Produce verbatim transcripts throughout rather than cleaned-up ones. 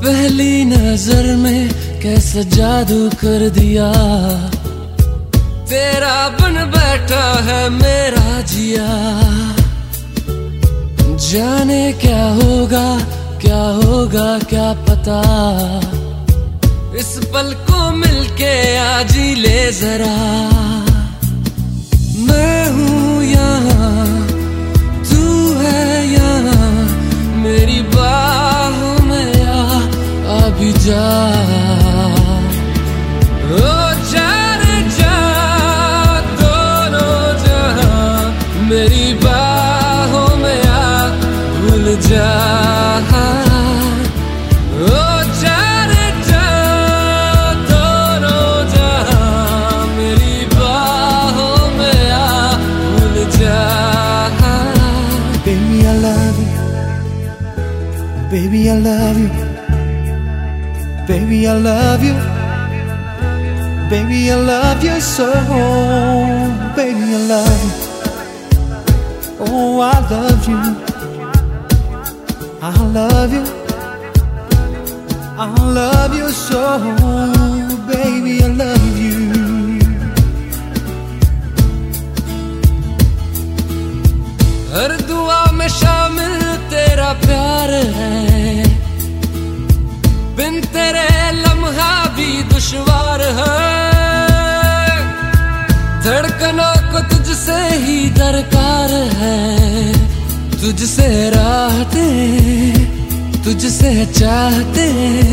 पहली नजर में कैसा जादू कर दिया, तेरा बन बैठा है मेरा जिया। जाने क्या होगा क्या होगा क्या पता, इस पल को मिलके आज ही ले जरा। मैं हूँ यहाँ तू है यहाँ, मेरी बाहों में आ अभी जा। ओ जाने जा दोनों जहां, मेरी बाहों में आ भूल जा। ओ जाने जा दोनों जहां, मेरी बाहों में आ भूल जा। Baby I love you, baby I love you, baby I love you, baby I love you so, baby I love you, oh I love you, I love you, I love you so, baby I love you. हर दुआ में शामिल तेरा प्यार है, बिन तेरे लम्हा भी दुश्वार है। धड़कनों को तुझसे ही दरकार है, तुझसे राहते तुझसे चाहते।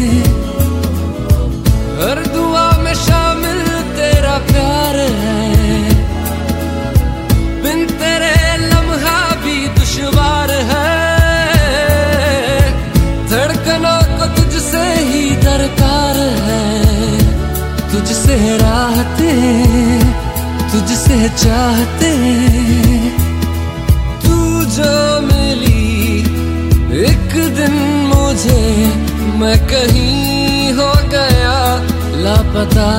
हर दुआ में शामिल तेरा प्यार है, बिन तेरे लम्हा भी दुश्वार है। धड़कनों को तुझसे ही दरकार है, तुझसे राहते तुझसे चाहते। तू जो मिली एक दिन मुझे, मैं कहीं हो गया लापता।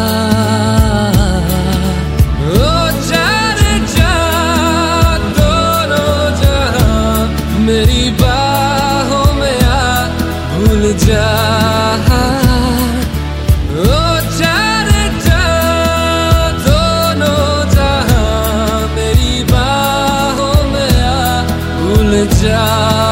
ओ जाने जा दोनों जहां, मेरी बाहों में आ भूल जा। ओ जाने जा दोनों जहां, मेरी बाहों में आ भूल जा।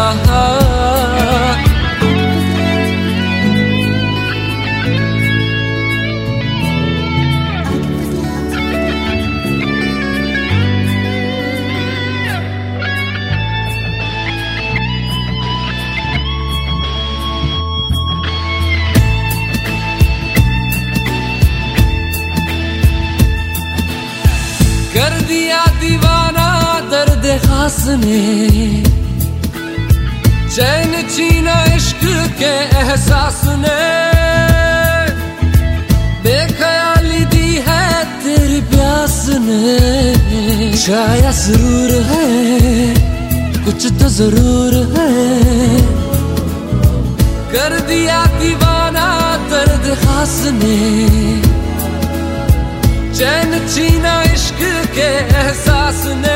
कर दिया दीवाना दर्द खास ने, चैन छीना इश्क के एहसास ने। बेख्याली दी है तेरी प्यास ने, शायद जरूर है कुछ तो जरूर है। कर दिया दीवाना दर्द खास ने, चैन छीना इश्क के एहसास ने।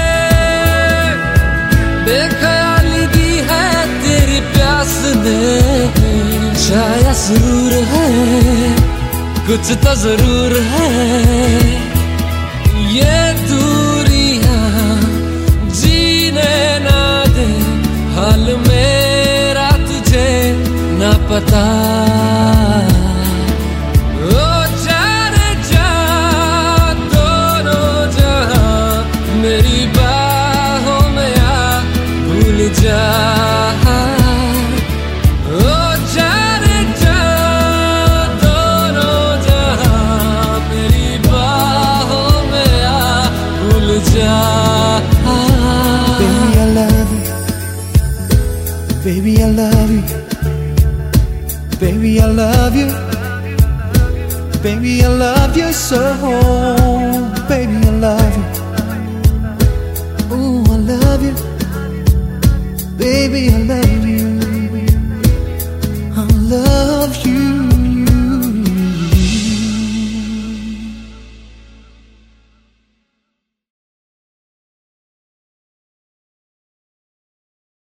बेख्याली दी है तेरी प्यास ने, शायद जरूर है कुछ तो जरूर है। ये दूरियां जीने ना दे, हाल मेरा तुझे ना पता। मेरी बाहों में आ भूल जा। ओ जाने जा दोनों जहां, मेरी बाहों में आ भूल जा। Baby I love you, baby I love you, baby I love you, baby I love you so, baby I love you. Ooh, I love you, baby, I love you.